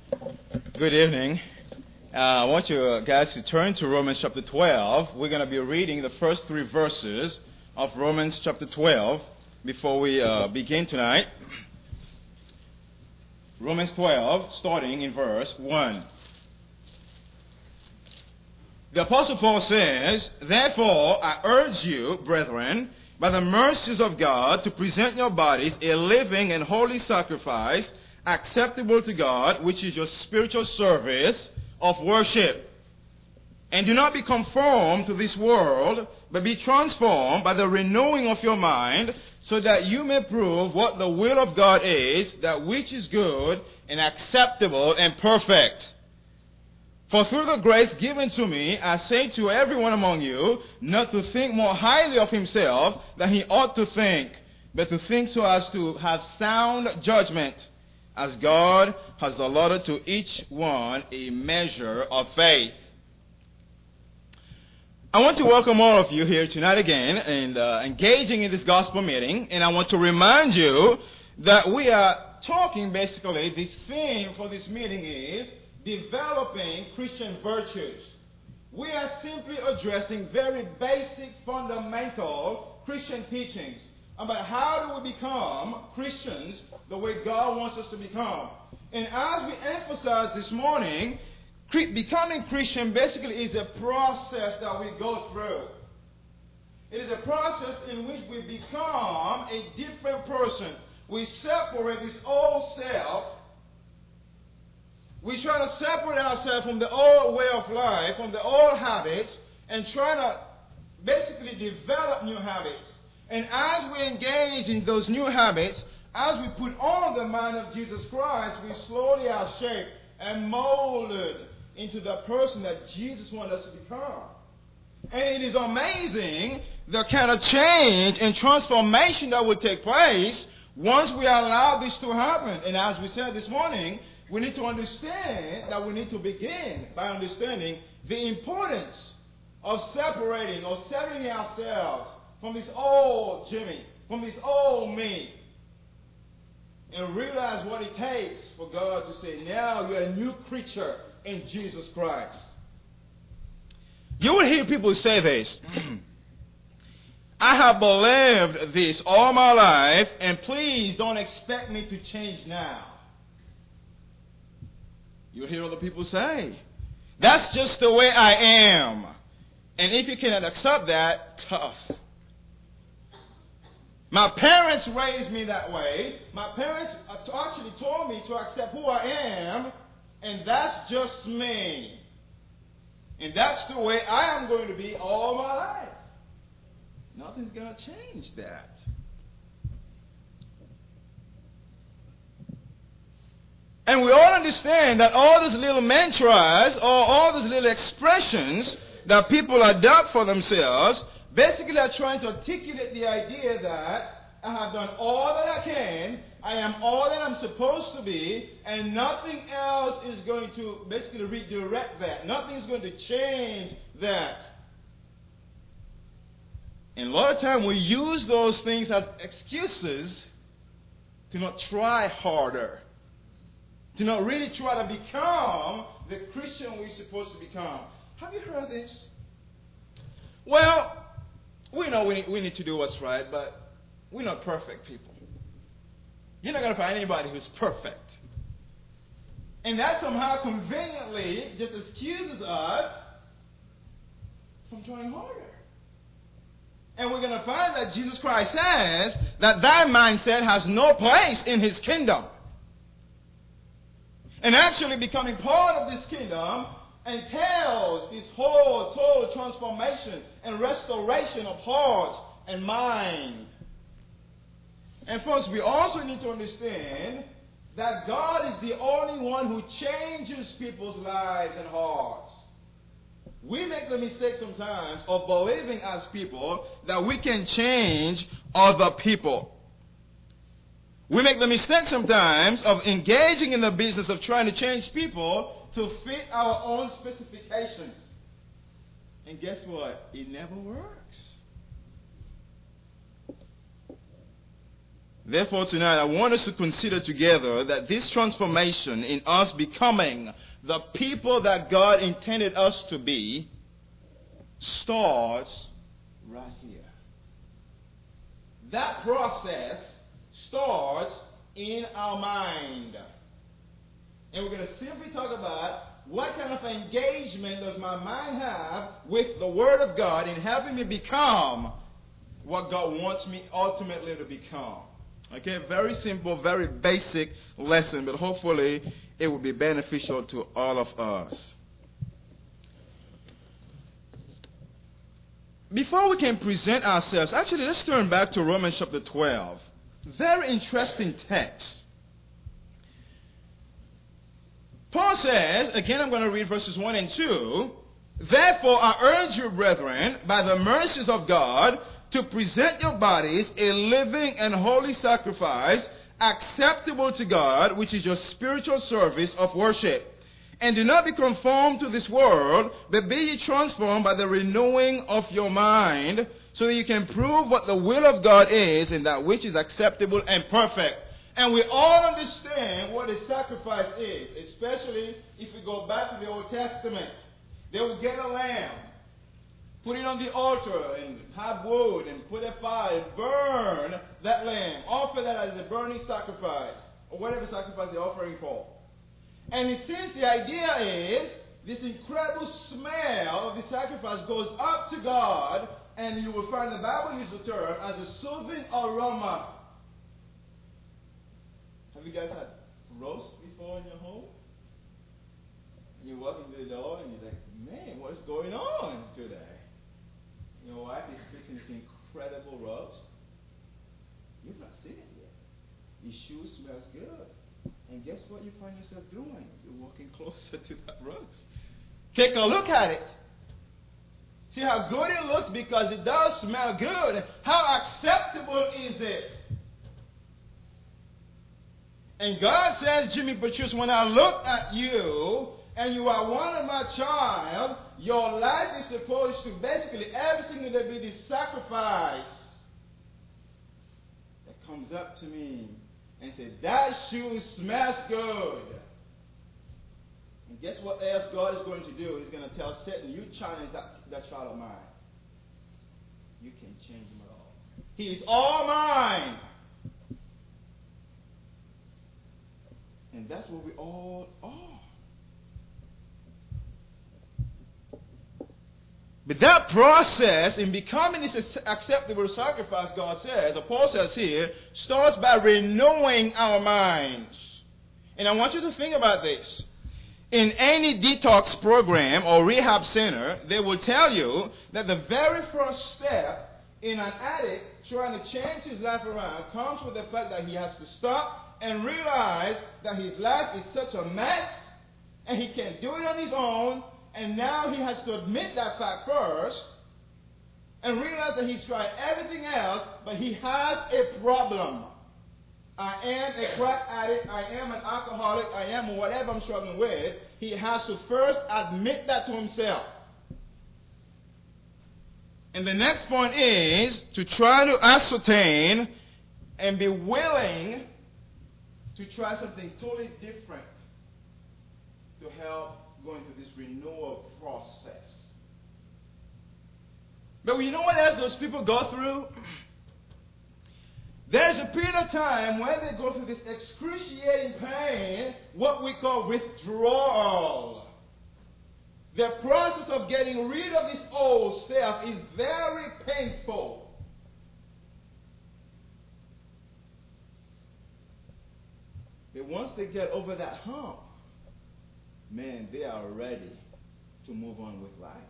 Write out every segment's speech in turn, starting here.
Good evening. I want you guys to turn to Romans chapter 12. We're going to be reading the first 3 verses of Romans chapter 12 before we begin tonight. Romans 12, starting in verse 1. The Apostle Paul says, "Therefore I urge you, brethren, by the mercies of God, to present your bodies a living and holy sacrifice, acceptable to God, which is your spiritual service of worship. And do not be conformed to this world, but be transformed by the renewing of your mind, so that you may prove what the will of God is, that which is good and acceptable and perfect. For through the grace given to me, I say to everyone among you, not to think more highly of himself than he ought to think, but to think so as to have sound judgment, as God has allotted to each one a measure of faith." I want to welcome all of you here tonight again and engaging in this gospel meeting. And I want to remind you that we are talking, basically, this theme for this meeting is developing Christian virtues. We are simply addressing very basic, fundamental Christian teachings about how do we become Christians the way God wants us to become. And as we emphasize this morning, becoming Christian basically is a process that we go through. It is a process in which we become a different person. We separate this old self. We try to separate ourselves from the old way of life, from the old habits, and try to basically develop new habits. And as we engage in those new habits, as we put on the mind of Jesus Christ, we slowly are shaped and molded into the person that Jesus wants us to become. And it is amazing the kind of change and transformation that will take place once we allow this to happen. And as we said this morning, we need to understand that we need to begin by understanding the importance of separating or severing ourselves from this old Jimmy, from this old me, and realize what it takes for God to say, now you're a new creature in Jesus Christ. You will hear people say this, "I have believed this all my life, and please don't expect me to change now." You'll hear other people say, "That's just the way I am. And if you cannot accept that, tough. My parents raised me that way. My parents actually told me to accept who I am, and that's just me. And that's the way I am going to be all my life." Nothing's going to change that. And we all understand that all these little mantras or all these little expressions that people adopt for themselves basically are trying to articulate the idea that I have done all that I can, I am all that I'm supposed to be, and nothing else is going to basically redirect that. Nothing is going to change that. And a lot of time we use those things as excuses to not try harder, to not really try to become the Christian we're supposed to become. Have you heard this? Well, we know we need to do what's right, but we're not perfect people. You're not going to find anybody who's perfect. And that somehow conveniently just excuses us from trying harder. And we're going to find that Jesus Christ says that that mindset has no place in his kingdom. And actually becoming part of this kingdom entails this whole total transformation and restoration of hearts and mind. And folks, we also need to understand that God is the only one who changes people's lives and hearts. We make the mistake sometimes of believing as people that we can change other people. We make the mistake sometimes of engaging in the business of trying to change people to fit our own specifications. And guess what? It never works. Therefore, tonight I want us to consider together that this transformation in us becoming the people that God intended us to be starts right here. That process starts in our mind. And we're going to simply talk about what kind of engagement does my mind have with the Word of God in helping me become what God wants me ultimately to become. Okay, very simple, very basic lesson, but hopefully it will be beneficial to all of us. Before we can present ourselves, actually let's turn back to Romans chapter 12. Very interesting text. Paul says, again I'm going to read verses 1 and 2, "Therefore I urge you, brethren, by the mercies of God, to present your bodies a living and holy sacrifice, acceptable to God, which is your spiritual service of worship. And do not be conformed to this world, but be ye transformed by the renewing of your mind, so that you can prove what the will of God is, and that which is acceptable and perfect." And we all understand what a sacrifice is, especially if we go back to the Old Testament. They would get a lamb, put it on the altar, and have wood, and put a fire, and burn that lamb. Offer that as a burning sacrifice, or whatever sacrifice they're offering for. And it seems the idea is, this incredible smell of the sacrifice goes up to God, and you will find the Bible use the term as a soothing aroma. Have you guys had roast before in your home? You walk into the door and you're like, man, what's going on today? Your wife is fixing this incredible roast. You've not seen it yet. Your shoe smells good. And guess what you find yourself doing? You're walking closer to that roast. Take a look at it. See how good it looks, because it does smell good. How acceptable is it? And God says, Jimmy Patrice, when I look at you, and you are one of my child, your life is supposed to basically every single day be this sacrifice that comes up to me and says, that shoe smells good. And guess what else God is going to do? He's going to tell Satan, you challenge that child of mine. You can't change him at all. He is all mine. And that's what we all are. But that process in becoming this acceptable sacrifice, God says, or Paul says here, starts by renewing our minds. And I want you to think about this. In any detox program or rehab center, they will tell you that the very first step in an addict trying to change his life around comes with the fact that he has to stop and realize that his life is such a mess and he can't do it on his own, and now he has to admit that fact first and realize that he's tried everything else, but he has a problem. I am a crack addict, I am an alcoholic, I am whatever I'm struggling with. He has to first admit that to himself. And the next point is to try to ascertain and be willing to try something totally different to help go into this renewal process. But you know what else those people go through? There's a period of time when they go through this excruciating pain, what we call withdrawal. The process of getting rid of this old self is very painful. But once they get over that hump, man, they are ready to move on with life.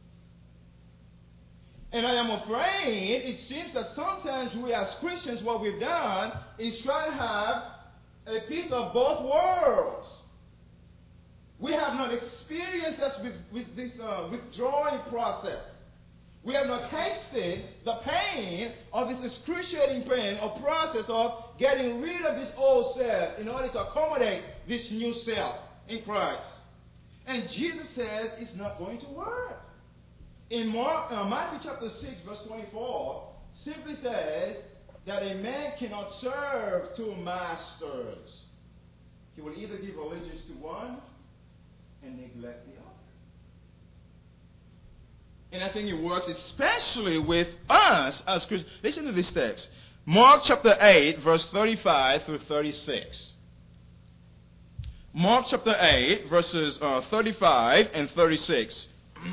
And I am afraid it seems that sometimes we as Christians, what we've done is try to have a piece of both worlds. We have not experienced with this withdrawing process. We have not tasted the pain of this excruciating pain or process of getting rid of this old self in order to accommodate this new self in Christ. And Jesus says it's not going to work. In Matthew chapter 6, verse 24, simply says, that a man cannot serve two masters. He will either give allegiance to one and neglect the other. And I think it works especially with us as Christians. Listen to this text. Mark chapter 8, verse 35 through 36. Mark chapter 8, verses 35 and 36.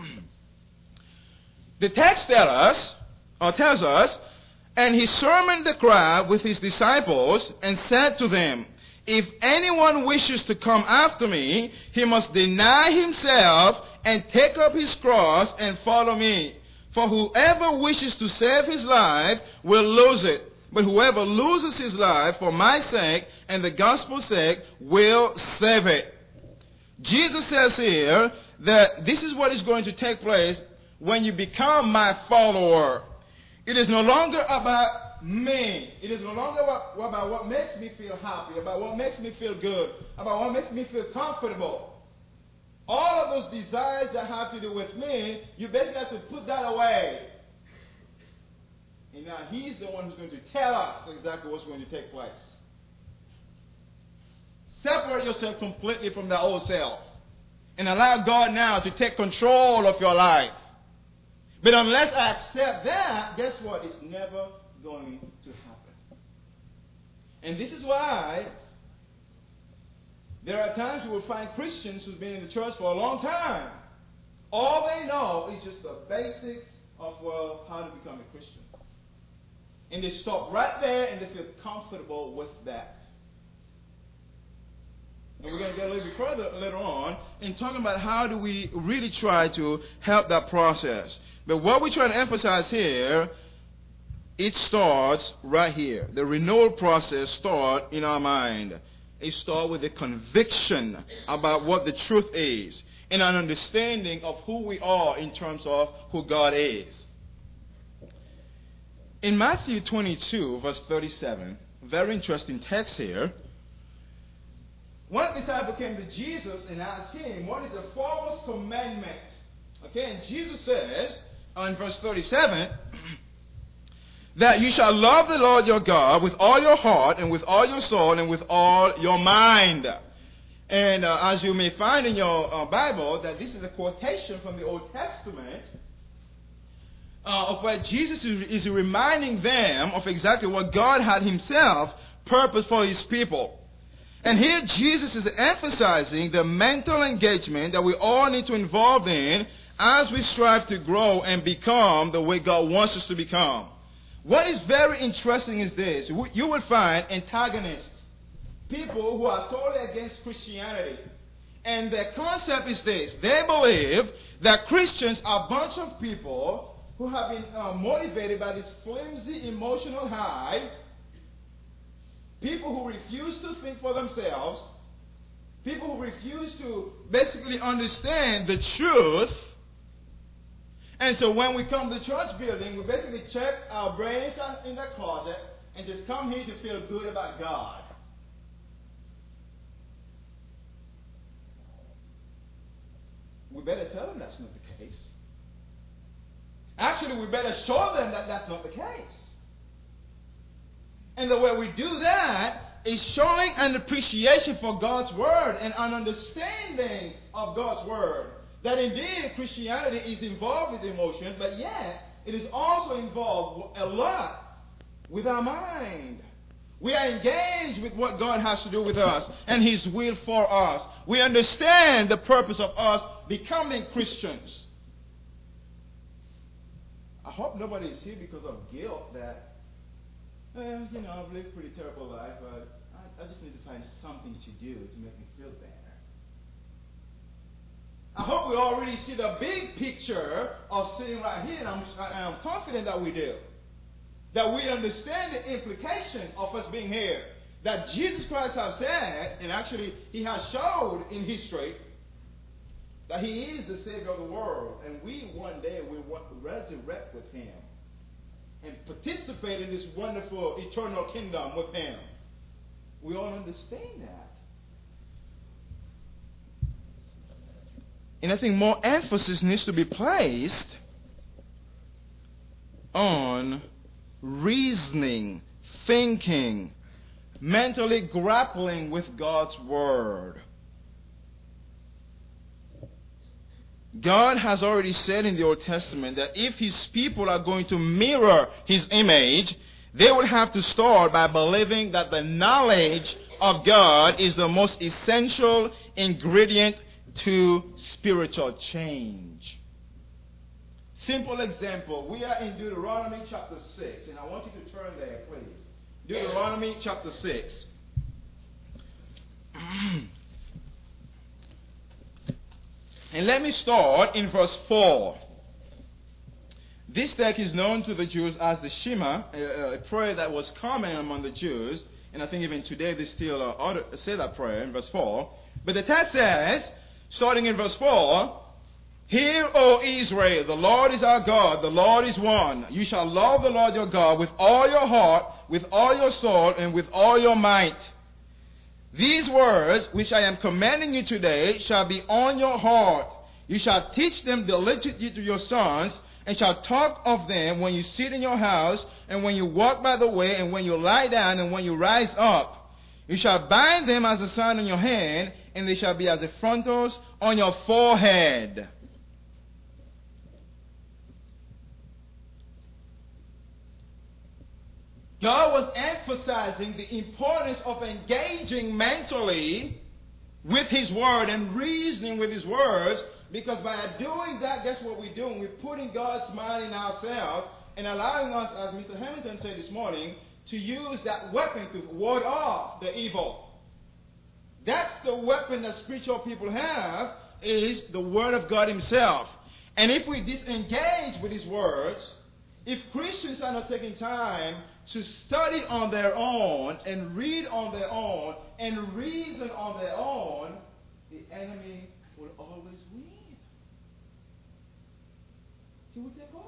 The text tells us, and he summoned the crowd with his disciples and said to them, if anyone wishes to come after me, he must deny himself and take up his cross and follow me. For whoever wishes to save his life will lose it. But whoever loses his life for my sake and the gospel's sake will save it. Jesus says here that this is what is going to take place when you become my follower. It is no longer about me. It is no longer about what makes me feel happy, about what makes me feel good, about what makes me feel comfortable. All of those desires that have to do with me, you basically have to put that away. And now he's the one who's going to tell us exactly what's going to take place. Separate yourself completely from the old self and allow God now to take control of your life. But unless I accept that, guess what? It's never going to happen. And this is why there are times you will find Christians who've been in the church for a long time. All they know is just the basics of, well, how to become a Christian. And they stop right there and they feel comfortable with that. And we're going to get a little bit further later on in talking about how do we really try to help that process. But what we're trying to emphasize here, it starts right here. The renewal process starts in our mind. It starts with a conviction about what the truth is and an understanding of who we are in terms of who God is. In Matthew 22, verse 37, very interesting text here. One disciple came to Jesus and asked him, what is the foremost commandment? Okay, and Jesus says, in verse 37, that you shall love the Lord your God with all your heart and with all your soul and with all your mind. And as you may find in your Bible, that this is a quotation from the Old Testament of where Jesus is reminding them of exactly what God had himself purposed for his people. And here Jesus is emphasizing the mental engagement that we all need to involve in as we strive to grow and become the way God wants us to become. What is very interesting is this. You will find antagonists, people who are totally against Christianity. And their concept is this. They believe that Christians are a bunch of people who have been motivated by this flimsy emotional high, people who refuse to think for themselves, people who refuse to basically understand the truth. And so when we come to the church building, we basically check our brains in the closet and just come here to feel good about God. We better tell them that's not the case. Actually, we better show them that that's not the case. And the way we do that is showing an appreciation for God's Word and an understanding of God's Word. That indeed Christianity is involved with emotion, but yet it is also involved a lot with our mind. We are engaged with what God has to do with us and His will for us. We understand the purpose of us becoming Christians. I hope nobody is here because of guilt that, I've lived a pretty terrible life, but I just need to find something to do to make me feel better. I hope we already see the big picture of sitting right here, and I'm confident that we do. That we understand the implication of us being here. That Jesus Christ has said, and actually He has showed in history, that He is the Savior of the world, and we one day will resurrect with Him and participate in this wonderful eternal kingdom with Him. We all understand that. And I think more emphasis needs to be placed on reasoning, thinking, mentally grappling with God's Word. God has already said in the Old Testament that if His people are going to mirror His image, they would have to start by believing that the knowledge of God is the most essential ingredient to spiritual change. Simple example, we are in Deuteronomy chapter 6, and I want you to turn there, please. Deuteronomy chapter 6. And let me start in verse 4. This text is known to the Jews as the Shema, a prayer that was common among the Jews, and I think even today they still say that prayer in verse 4. But the text says, starting in verse 4, "Hear, O Israel, the Lord is our God, the Lord is one. You shall love the Lord your God with all your heart, with all your soul, and with all your might. These words which I am commanding you today shall be on your heart. You shall teach them diligently to your sons, and shall talk of them when you sit in your house, and when you walk by the way, and when you lie down, and when you rise up. You shall bind them as a sign on your hand, and they shall be as a frontals on your forehead." God was emphasizing the importance of engaging mentally with His Word and reasoning with His words, because by doing that, guess what we're doing? We're putting God's mind in ourselves and allowing us, as Mr. Hamilton said this morning, to use that weapon to ward off the evil. That's the weapon that spiritual people have, is the Word of God Himself. And if we disengage with His words, if Christians are not taking time to study on their own and read on their own and reason on their own, the enemy will always win. He will take over.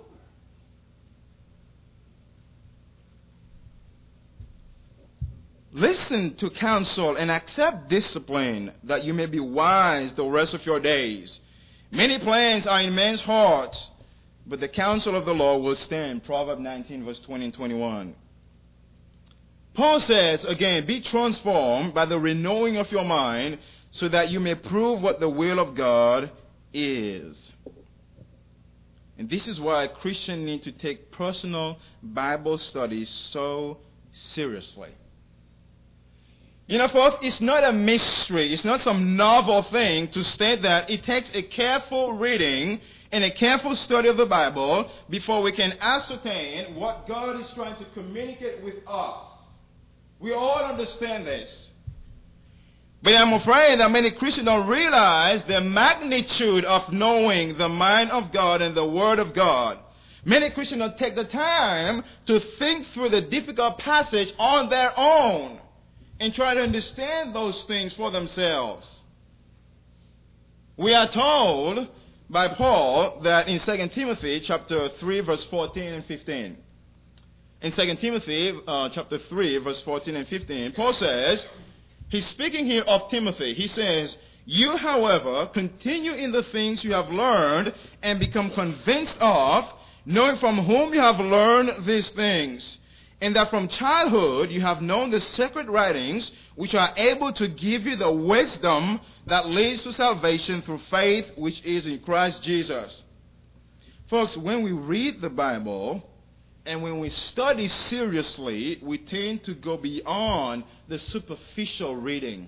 Listen to counsel and accept discipline, that you may be wise the rest of your days. Many plans are in men's hearts, but the counsel of the Lord will stand. Proverbs 19, verse 20 and 21. Paul says, again, be transformed by the renewing of your mind, so that you may prove what the will of God is. And this is why Christians need to take personal Bible studies so seriously. You know, folks, it's not a mystery. It's not some novel thing to state that it takes a careful reading and a careful study of the Bible before we can ascertain what God is trying to communicate with us. We all understand this. But I'm afraid that many Christians don't realize the magnitude of knowing the mind of God and the Word of God. Many Christians don't take the time to think through the difficult passage on their own and try to understand those things for themselves. We are told by Paul that in 2 Timothy chapter 3, verse 14 and 15. In 2 Timothy chapter 3, verse 14 and 15, Paul says, he's speaking here of Timothy. He says, "You, however, continue in the things you have learned and become convinced of, knowing from whom you have learned these things, and that from childhood you have known the sacred writings, which are able to give you the wisdom that leads to salvation through faith which is in Christ Jesus." Folks, when we read the Bible and when we study seriously, we tend to go beyond the superficial reading.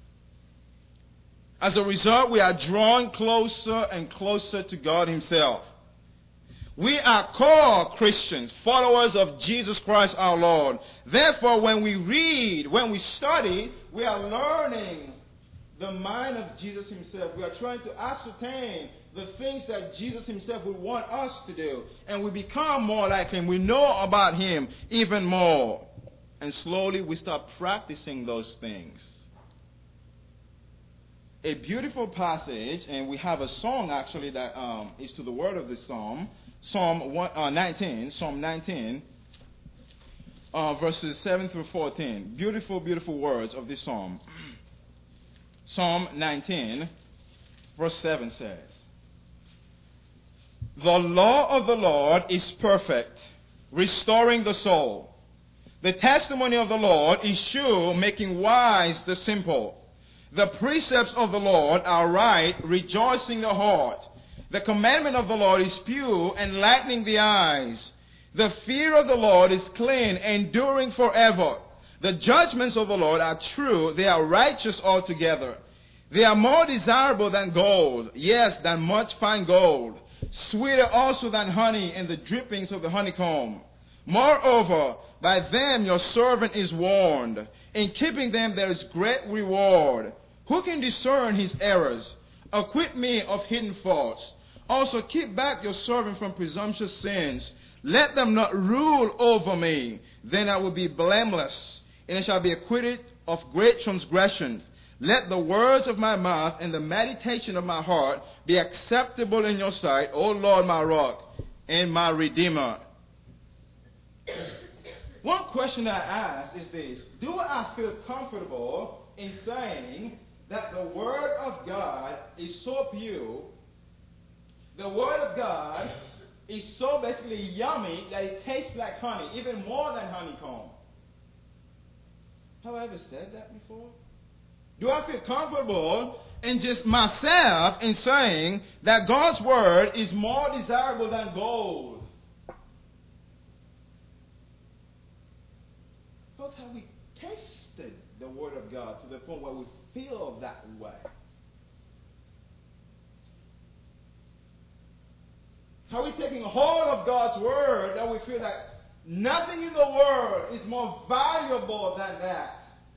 As a result, we are drawn closer and closer to God Himself. We are called Christians, followers of Jesus Christ our Lord. Therefore, when we read, when we study, we are learning the mind of Jesus Himself. We are trying to ascertain the things that Jesus Himself would want us to do. And we become more like Him. We know about Him even more. And slowly we start practicing those things. A beautiful passage, and we have a song actually that is to the word of this psalm. Psalm 19, verses 7 through 14. Beautiful, beautiful words of this psalm. Psalm 19, verse 7 says, "The law of the Lord is perfect, restoring the soul. The testimony of the Lord is sure, making wise the simple. The precepts of the Lord are right, rejoicing the heart. The commandment of the Lord is pure, enlightening the eyes. The fear of the Lord is clean, enduring forever. The judgments of the Lord are true, they are righteous altogether. They are more desirable than gold, yes, than much fine gold. Sweeter also than honey and the drippings of the honeycomb. Moreover, by them your servant is warned. In keeping them there is great reward. Who can discern his errors? Acquit me of hidden faults. Also keep back your servant from presumptuous sins. Let them not rule over me. Then I will be blameless, and I shall be acquitted of great transgressions. Let the words of my mouth and the meditation of my heart be acceptable in your sight, O Lord, my rock and my redeemer. One question I ask is this: do I feel comfortable in saying that the Word of God is so pure, the Word of God is so basically yummy that it tastes like honey, even more than honeycomb? Have I ever said that before? Do I feel comfortable in just myself in saying that God's Word is more desirable than gold? Folks, have we tasted the Word of God to the point where we feel that way? Have we taken hold of God's Word that we feel that nothing in the world is more valuable than that?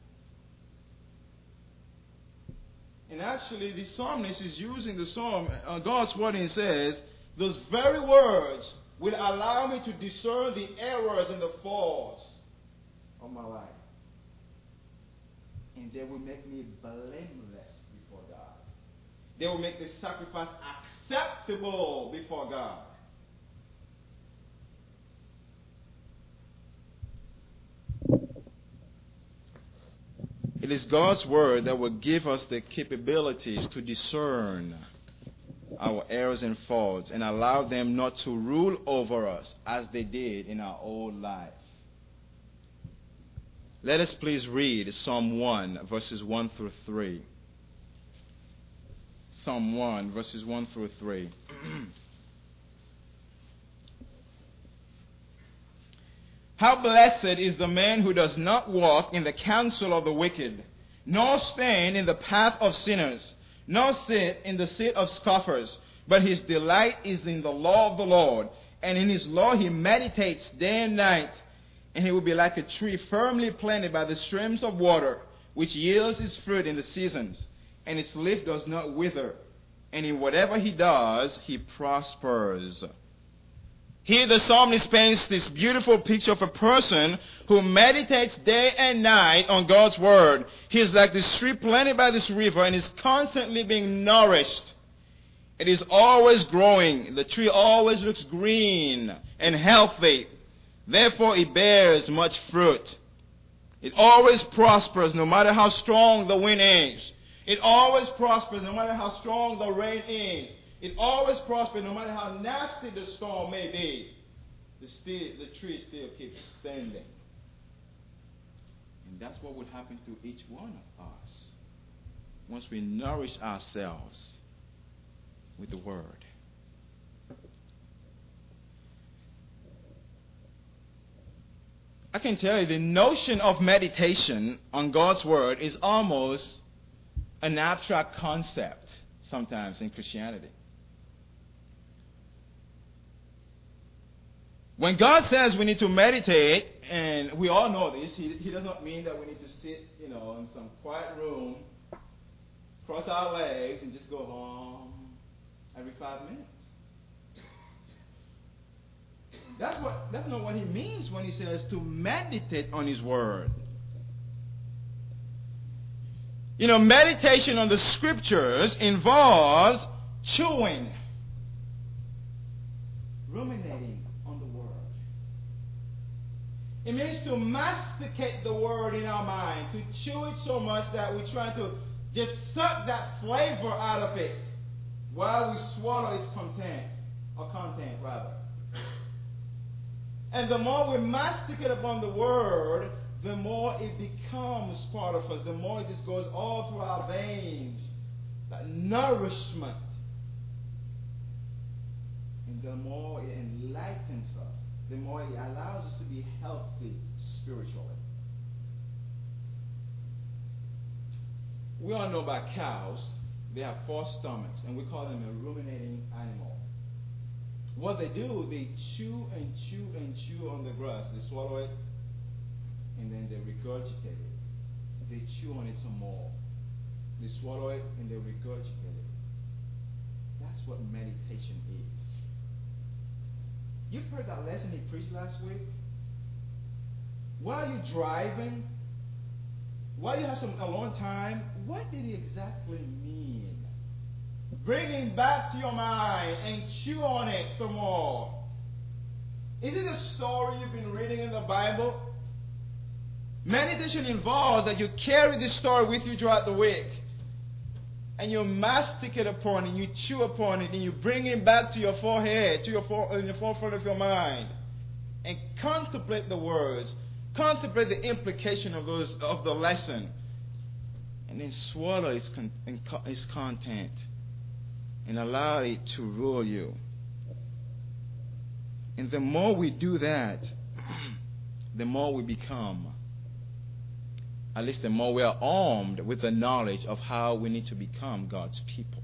And actually, the psalmist is using the psalm, God's Word, and he says, those very words will allow me to discern the errors and the faults of my life. And they will make me blameless before God. They will make the sacrifice acceptable before God. It is God's Word that will give us the capabilities to discern our errors and faults and allow them not to rule over us as they did in our old life. Let us please read Psalm 1, verses 1 through 3. Psalm 1, verses 1 through 3. How blessed is the man who does not walk in the counsel of the wicked, nor stand in the path of sinners, nor sit in the seat of scoffers, but his delight is in the law of the Lord, and in his law he meditates day and night. And he will be like a tree firmly planted by the streams of water, which yields its fruit in the seasons, and its leaf does not wither. And in whatever he does, he prospers. Here the psalmist paints this beautiful picture of a person who meditates day and night on God's Word. He is like this tree planted by this river and is constantly being nourished. It is always growing. The tree always looks green and healthy. Therefore, it bears much fruit. It always prospers no matter how strong the wind is. It always prospers no matter how strong the rain is. It always prospers no matter how nasty the storm may be. The tree still keeps standing. And that's what would happen to each one of us once we nourish ourselves with the Word. I can tell you the notion of meditation on God's Word is almost an abstract concept sometimes in Christianity. When God says we need to meditate, and we all know this, He does not mean that we need to sit, in some quiet room, cross our legs, and just go home every 5 minutes. That's not what He means when He says to meditate on His Word. Meditation on the Scriptures involves chewing, ruminating on the Word. It means to masticate the Word in our mind, to chew it so much that we try to just suck that flavor out of it while we swallow its content. And the more we masticate upon the word, the more it becomes part of us. The more it just goes all through our veins. That nourishment. And the more it enlightens us, the more it allows us to be healthy spiritually. We all know about cows. They have 4 stomachs, and we call them a ruminating animal. What they do, they chew and chew and chew on the grass. They swallow it, and then they regurgitate it. They chew on it some more. They swallow it, and they regurgitate it. That's what meditation is. You've heard that lesson he preached last week? While you're driving, while you have a long time, what did he exactly mean? Bringing back to your mind and chew on it some more. Is it a story you've been reading in the Bible? Meditation involves that you carry this story with you throughout the week. And you masticate upon it, you chew upon it, and you bring it back to your forehead, in the forefront of your mind. And contemplate the words. Contemplate the implication of the lesson. And then swallow its content. And allow it to rule you. And the more we do that, the more we become. At least the more we are armed with the knowledge of how we need to become God's people.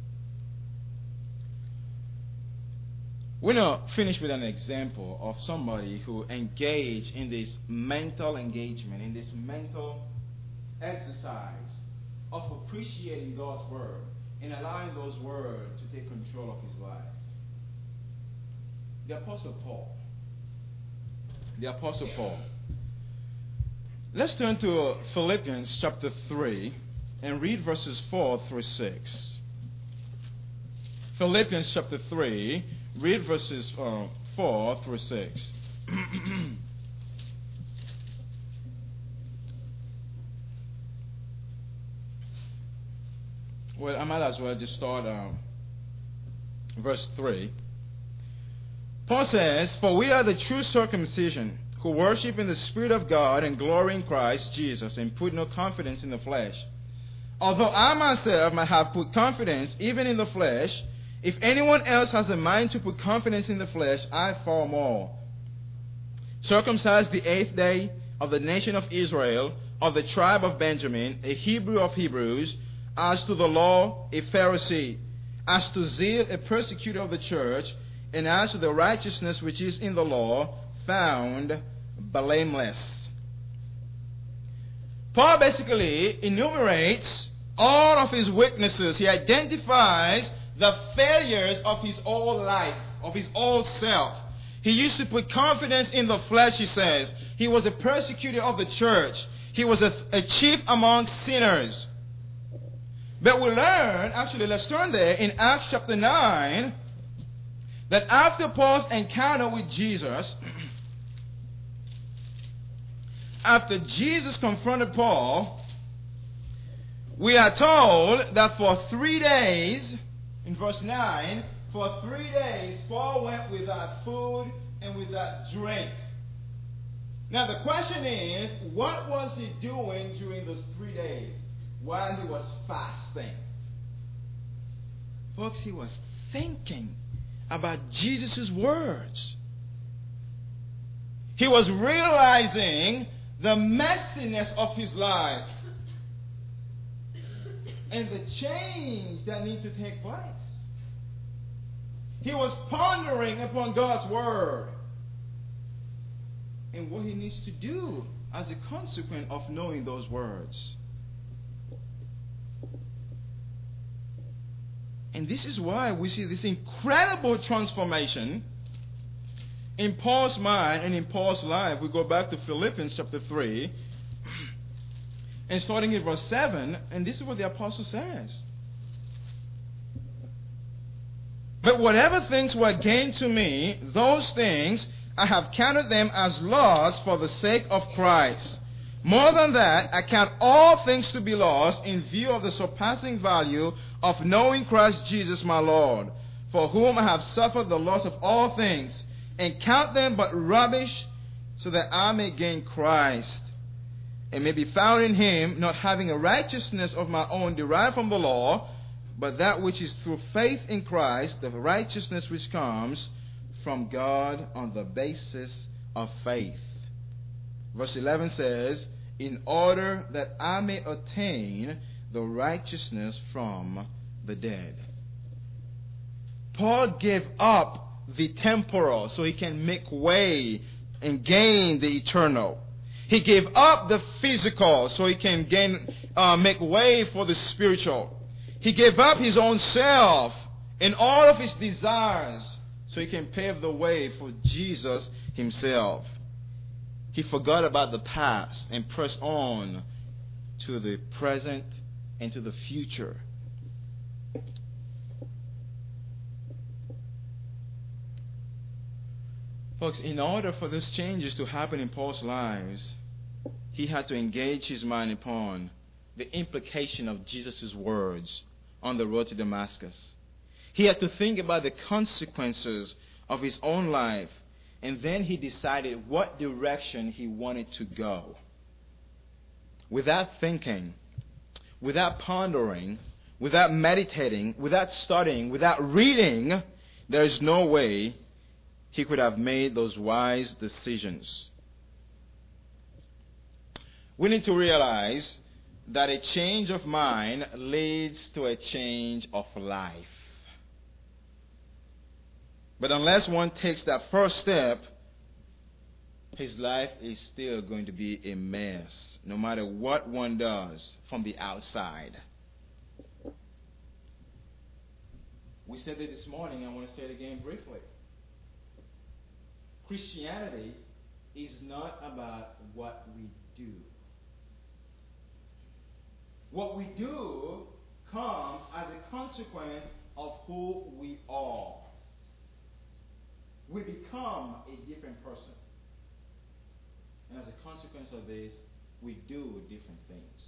We're going to finish with an example of somebody who engaged in this mental engagement, in this mental exercise of appreciating God's word and allowing those words to take control of his life. The Apostle Paul. The Apostle Paul. Let's turn to Philippians chapter 3 and read verses 4 through 6. Philippians chapter 3, read verses 4 through 6. Well, I might as well just start verse 3. Paul says, "For we are the true circumcision, who worship in the Spirit of God and glory in Christ Jesus, and put no confidence in the flesh. Although I myself might have put confidence even in the flesh, if anyone else has a mind to put confidence in the flesh, I far more. Circumcised the 8th day, of the nation of Israel, of the tribe of Benjamin, a Hebrew of Hebrews, as to the law, a Pharisee, as to zeal, a persecutor of the church, and as to the righteousness which is in the law, found blameless." Paul basically enumerates all of his weaknesses. He identifies the failures of his old life, of his old self. He used to put confidence in the flesh, he says. He was a persecutor of the church. He was a chief among sinners. But we learn, actually let's turn there, in Acts chapter 9, that after Paul's encounter with Jesus, after Jesus confronted Paul, we are told that for 3 days, in verse 9, for 3 days Paul went without food and without drink. Now the question is, what was he doing during those 3 days while he was fasting? Folks, he was thinking about Jesus' words. He was realizing the messiness of his life and the change that needs to take place. He was pondering upon God's word and what he needs to do as a consequence of knowing those words. And this is why we see this incredible transformation in Paul's mind and in Paul's life. We go back to Philippians chapter 3 and starting in verse 7, and this is what the apostle says. "But whatever things were gained to me, those things I have counted them as loss for the sake of Christ. More than that, I count all things to be lost in view of the surpassing value of knowing Christ Jesus my Lord, for whom I have suffered the loss of all things, and count them but rubbish, so that I may gain Christ and may be found in him, not having a righteousness of my own derived from the law, but that which is through faith in Christ, the righteousness which comes from God on the basis of faith. Verse 11 says, in order that I may attain the righteousness from the dead. Paul gave up the temporal so he can make way and gain the eternal. He gave up the physical so he can make way for the spiritual. He gave up his own self and all of his desires so he can pave the way for Jesus himself. He forgot about the past and pressed on to the present and to the future. Folks, in order for these changes to happen in Paul's lives, he had to engage his mind upon the implication of Jesus' words on the road to Damascus. He had to think about the consequences of his own life, and then he decided what direction he wanted to go. Without thinking, without pondering, without meditating, without studying, without reading, there is no way he could have made those wise decisions. We need to realize that a change of mind leads to a change of life. But unless one takes that first step, his life is still going to be a mess, no matter what one does from the outside. We said it this morning, I want to say it again briefly. Christianity is not about what we do. What we do comes as a consequence of who we are. We become a different person. And as a consequence of this, we do different things.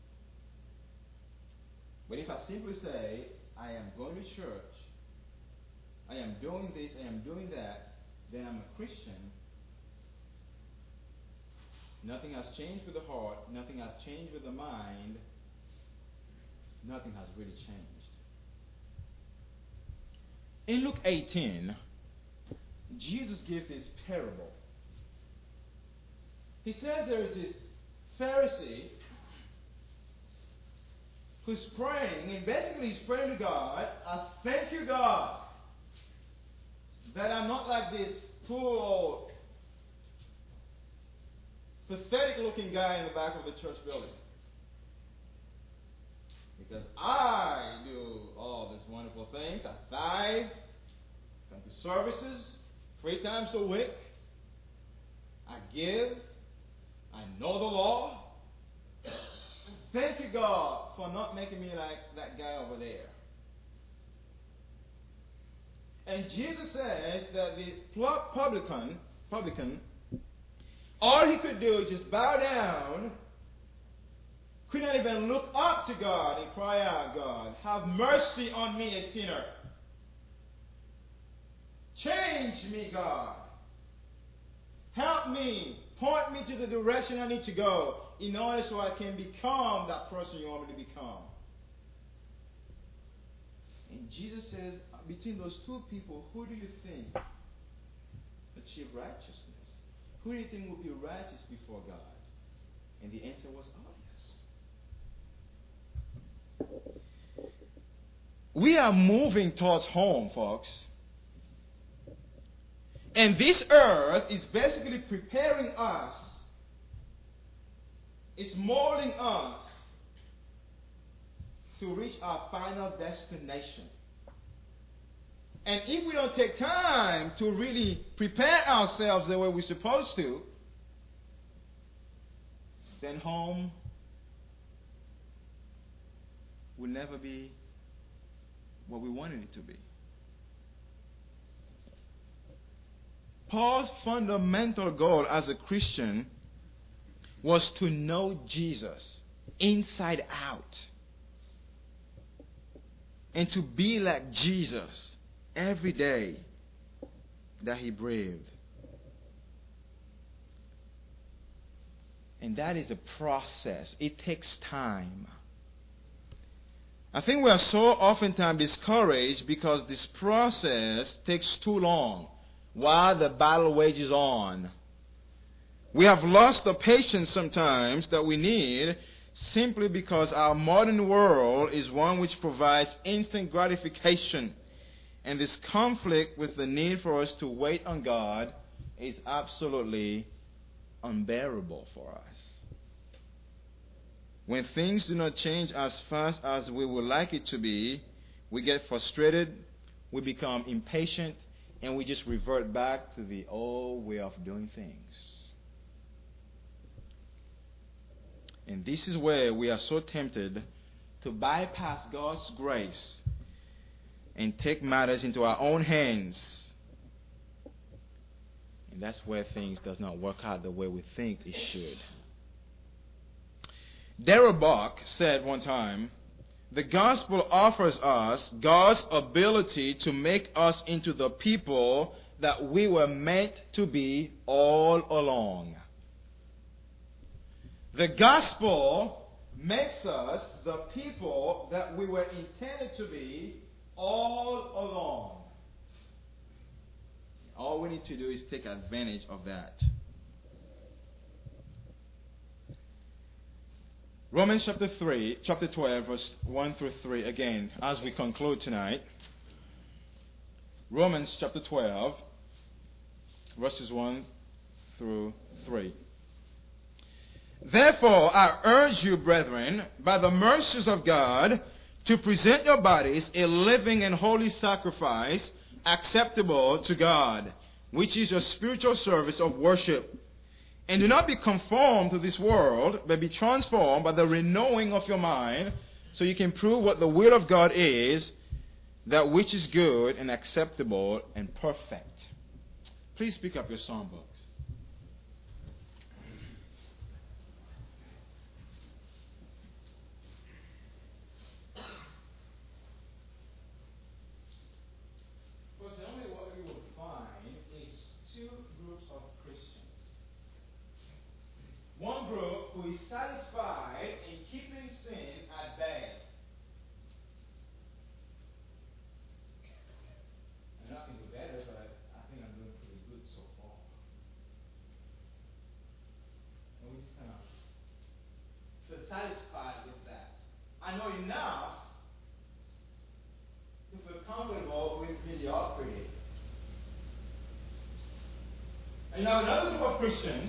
But if I simply say, I am going to church, I am doing this, I am doing that, then I'm a Christian, nothing has changed with the heart, nothing has changed with the mind, nothing has really changed. In Luke 18, Jesus gives this parable. He says there is this Pharisee who's praying, and basically he's praying to God, I thank you, God, that I'm not like this poor old pathetic looking guy in the back of the church building. Because I do all these wonderful things. I tithe, come to services 3 times a week. I give. I know the law. Thank you, God, for not making me like that guy over there. And Jesus says that the publican, all he could do is just bow down, could not even look up to God and cry out, God, have mercy on me, a sinner. Change me, God. Help me. Point me to the direction I need to go in order so I can become that person you want me to become. And Jesus says, between those two people, who do you think achieved righteousness? Who do you think will be righteous before God? And the answer was obvious. We are moving towards home, folks. And this earth is basically preparing us. It's molding us to reach our final destination. And if we don't take time to really prepare ourselves the way we're supposed to, then home will never be what we wanted it to be. Paul's fundamental goal as a Christian was to know Jesus inside out and to be like Jesus every day that he breathed. And that is a process. It takes time. I think we are so oftentimes discouraged because this process takes too long while the battle wages on. We have lost the patience sometimes that we need simply because our modern world is one which provides instant gratification. And this conflict with the need for us to wait on God is absolutely unbearable for us. When things do not change as fast as we would like it to be, we get frustrated, we become impatient, and we just revert back to the old way of doing things. And this is where we are so tempted to bypass God's grace and take matters into our own hands. And that's where things does not work out the way we think it should. Darrell Buck said one time, the gospel offers us God's ability to make us into the people that we were meant to be all along. The gospel makes us the people that we were intended to be all along. All we need to do is take advantage of that. Romans chapter 12, verse 1 through 3, again, as we conclude tonight. Romans chapter 12, verses 1 through 3. Therefore, I urge you, brethren, by the mercies of God, to present your bodies a living and holy sacrifice, acceptable to God, which is your spiritual service of worship. And do not be conformed to this world, but be transformed by the renewing of your mind, so you can prove what the will of God is, that which is good and acceptable and perfect. Please pick up your songbooks. One group who is satisfied in keeping sin at bay. And I can do better, but I think I'm doing pretty good so far. And we just kind of feel satisfied with that. I know enough to feel comfortable with mediocrity. And now another group of Christians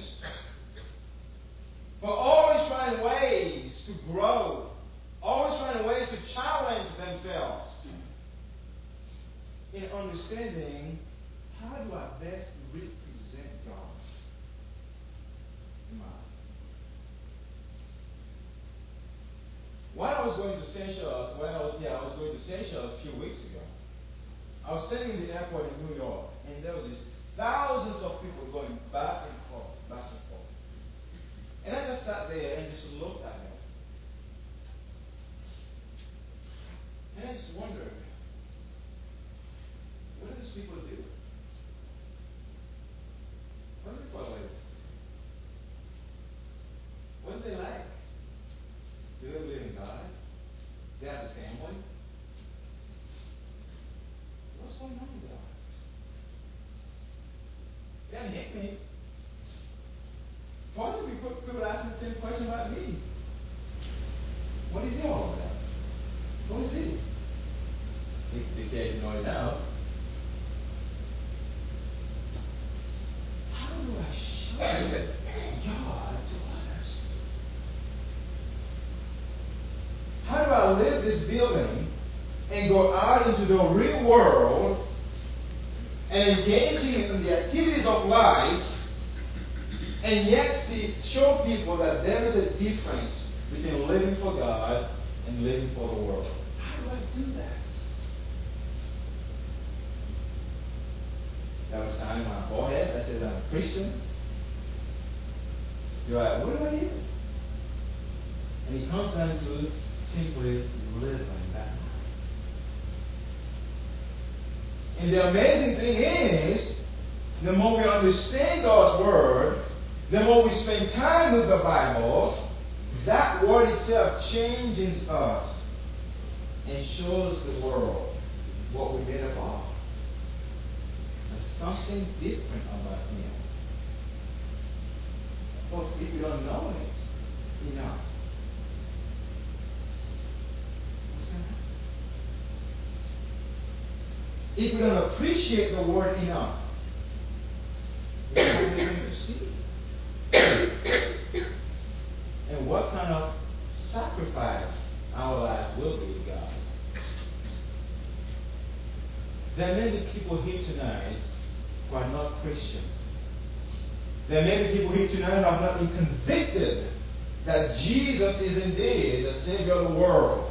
but always finding ways to grow, always finding ways to challenge themselves in understanding how do I best represent God in my life. When I was going to Seychelles, I was going to Seychelles a few weeks ago. I was standing in the airport in New York, and there was thousands of people going back and forth, back and forth. And I just sat there and just looked at them. And I just wondered, what do these people do? What do people live? What do they like? Do they believe in God? Do they have a family? What's going on with their lives? They haven't hit me. Partly people ask me the same question about me. What is he all about? Who is he? They say you know it now. How do I show God to others? How do I leave this building and go out into the real world and engaging in the activities of life, and yet show people that there is a difference between living for God and living for the world? How do I do that? There was a sign on my forehead that says I'm a Christian. You're like, what do I do? And it comes down to simply living that. And the amazing thing is, the more we understand God's Word, The more we spend time with the Bible, that word itself changes us and shows the world what we've been about. There's something different about Him. Folks, if you don't know it enough, what's going to happen? If we don't appreciate the Word enough, we're not going to see it. And what kind of sacrifice our lives will be to God. There are many people here tonight who are not Christians. There are many people here tonight who have not been convicted that Jesus is indeed the Savior of the world.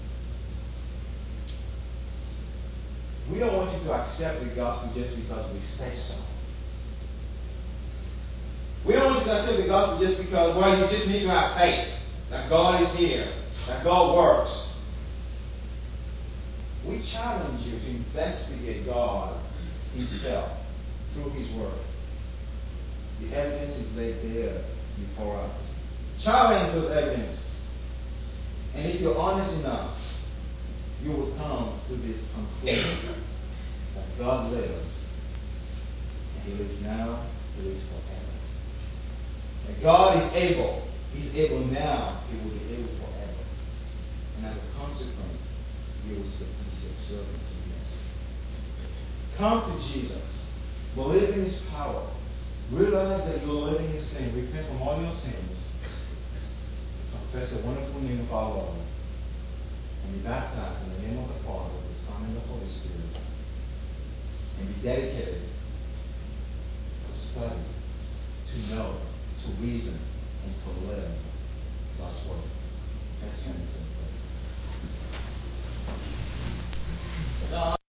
We don't want you to accept the gospel just because we say so. We don't want you to accept the gospel just because, well, you just need to have faith that God is here, that God works. We challenge you to investigate God Himself through His Word. The evidence is laid there before us. Challenge those evidence. And if you're honest enough, you will come to this conclusion that God lives. And He lives now, He lives forever. And God is able. He's able now. He will be able forever. And as a consequence, you will be subservient to Him. Come to Jesus. Believe in His power. Realize that you are living in sin. Repent from all your sins. Confess the wonderful name of our Lord. And be baptized in the name of the Father, the Son, and the Holy Spirit. And be dedicated to study, to know, to reason, and to live God's Word. Let's stand and pray.